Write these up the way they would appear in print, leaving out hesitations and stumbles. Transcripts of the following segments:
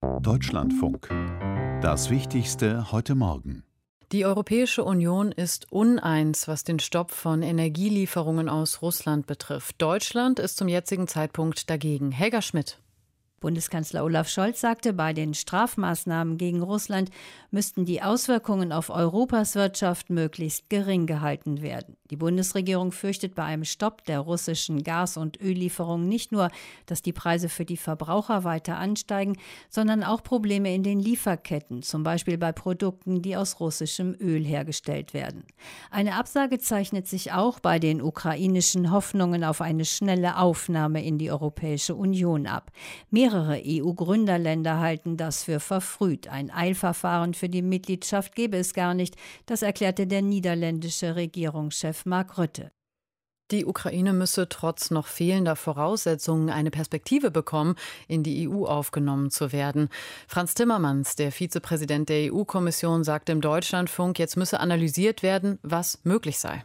Deutschlandfunk. Das Wichtigste heute Morgen. Die Europäische Union ist uneins, was den Stopp von Energielieferungen aus Russland betrifft. Deutschland ist zum jetzigen Zeitpunkt dagegen. Helga Schmidt. Bundeskanzler Olaf Scholz sagte, bei den Strafmaßnahmen gegen Russland müssten die Auswirkungen auf Europas Wirtschaft möglichst gering gehalten werden. Die Bundesregierung fürchtet bei einem Stopp der russischen Gas- und Öllieferungen nicht nur, dass die Preise für die Verbraucher weiter ansteigen, sondern auch Probleme in den Lieferketten, zum Beispiel bei Produkten, die aus russischem Öl hergestellt werden. Eine Absage zeichnet sich auch bei den ukrainischen Hoffnungen auf eine schnelle Aufnahme in die Europäische Union ab. Mehrere EU-Gründerländer halten das für verfrüht. Ein Eilverfahren für die Mitgliedschaft gebe es gar nicht. Das erklärte der niederländische Regierungschef Mark Rutte. Die Ukraine müsse trotz noch fehlender Voraussetzungen eine Perspektive bekommen, in die EU aufgenommen zu werden. Frans Timmermans, der Vizepräsident der EU-Kommission, sagte im Deutschlandfunk, jetzt müsse analysiert werden, was möglich sei.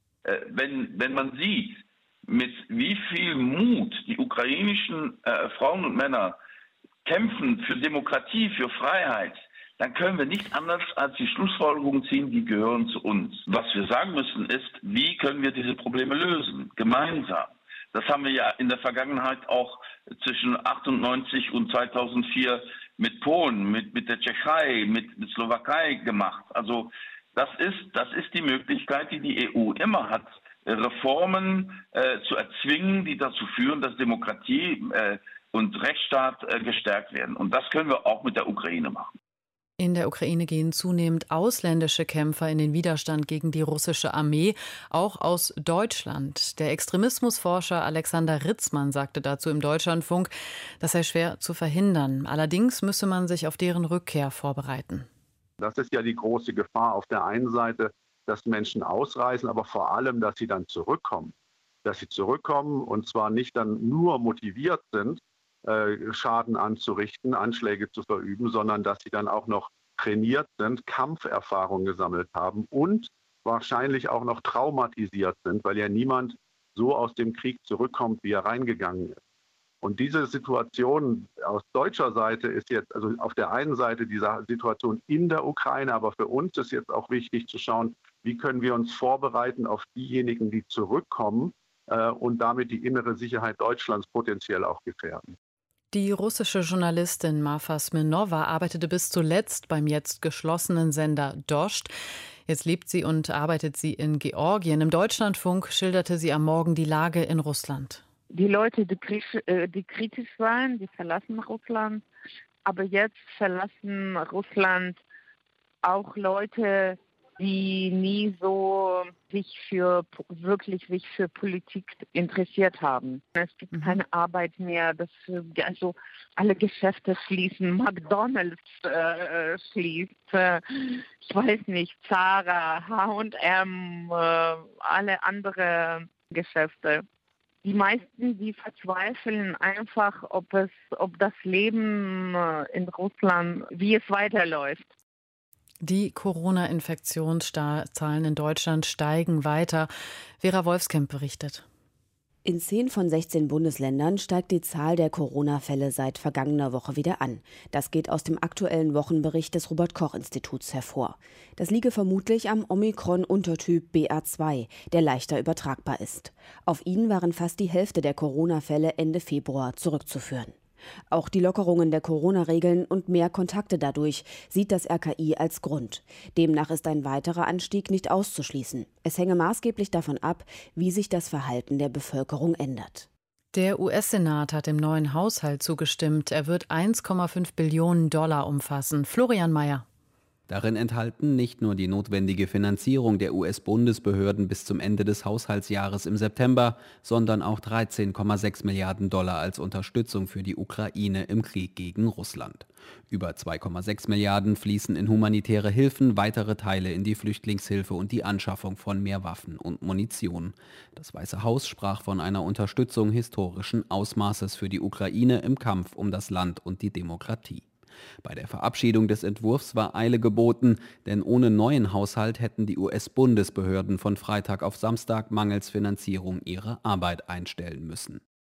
Wenn man sieht, mit wie viel Mut die ukrainischen Frauen und Männer kämpfen für Demokratie, für Freiheit, dann können wir nicht anders als die Schlussfolgerung ziehen, die gehören zu uns. Was wir sagen müssen ist, wie können wir diese Probleme lösen, gemeinsam. Das haben wir ja in der Vergangenheit auch zwischen 1998 und 2004 mit Polen, mit der Tschechei, mit Slowakei gemacht. Also das ist die Möglichkeit, die die EU immer hat, Reformen zu erzwingen, die dazu führen, dass Demokratie und Rechtsstaat gestärkt werden. Und das können wir auch mit der Ukraine machen. In der Ukraine gehen zunehmend ausländische Kämpfer in den Widerstand gegen die russische Armee, auch aus Deutschland. Der Extremismusforscher Alexander Ritzmann sagte dazu im Deutschlandfunk, das sei schwer zu verhindern. Allerdings müsse man sich auf deren Rückkehr vorbereiten. Das ist ja die große Gefahr auf der einen Seite, dass Menschen ausreisen, aber vor allem, dass sie dann zurückkommen. Dass sie zurückkommen und zwar nicht dann nur motiviert sind, Schaden anzurichten, Anschläge zu verüben, sondern dass sie dann auch noch trainiert sind, Kampferfahrung gesammelt haben und wahrscheinlich auch noch traumatisiert sind, weil ja niemand so aus dem Krieg zurückkommt, wie er reingegangen ist. Und diese Situation aus deutscher Seite ist jetzt, also auf der einen Seite die Situation in der Ukraine, aber für uns ist jetzt auch wichtig zu schauen, wie können wir uns vorbereiten auf diejenigen, die zurückkommen und damit die innere Sicherheit Deutschlands potenziell auch gefährden. Die russische Journalistin Marfa Smirnova arbeitete bis zuletzt beim jetzt geschlossenen Sender Dost. Jetzt lebt sie und arbeitet sie in Georgien. Im Deutschlandfunk schilderte sie am Morgen die Lage in Russland. Die Leute, die kritisch waren, die verlassen Russland. Aber jetzt verlassen Russland auch Leute, die nie so wirklich sich für Politik interessiert haben. Es gibt keine Arbeit mehr, also alle Geschäfte schließen, McDonald's schließt, ich weiß nicht, Zara, H&M, alle andere Geschäfte. Die meisten, die verzweifeln einfach, ob das Leben in Russland, wie es weiterläuft. Die Corona-Infektionszahlen in Deutschland steigen weiter. Vera Wolfskamp berichtet. In 10 von 16 Bundesländern steigt die Zahl der Corona-Fälle seit vergangener Woche wieder an. Das geht aus dem aktuellen Wochenbericht des Robert-Koch-Instituts hervor. Das liege vermutlich am Omikron-Untertyp BA2, der leichter übertragbar ist. Auf ihn waren fast die Hälfte der Corona-Fälle Ende Februar zurückzuführen. Auch die Lockerungen der Corona-Regeln und mehr Kontakte dadurch sieht das RKI als Grund. Demnach ist ein weiterer Anstieg nicht auszuschließen. Es hänge maßgeblich davon ab, wie sich das Verhalten der Bevölkerung ändert. Der US-Senat hat dem neuen Haushalt zugestimmt. Er wird 1,5 Billionen Dollar umfassen. Florian Mayer. Darin enthalten nicht nur die notwendige Finanzierung der US-Bundesbehörden bis zum Ende des Haushaltsjahres im September, sondern auch 13,6 Milliarden Dollar als Unterstützung für die Ukraine im Krieg gegen Russland. Über 2,6 Milliarden fließen in humanitäre Hilfen, weitere Teile in die Flüchtlingshilfe und die Anschaffung von mehr Waffen und Munition. Das Weiße Haus sprach von einer Unterstützung historischen Ausmaßes für die Ukraine im Kampf um das Land und die Demokratie. Bei der Verabschiedung des Entwurfs war Eile geboten, denn ohne neuen Haushalt hätten die US-Bundesbehörden von Freitag auf Samstag mangels Finanzierung ihre Arbeit einstellen müssen.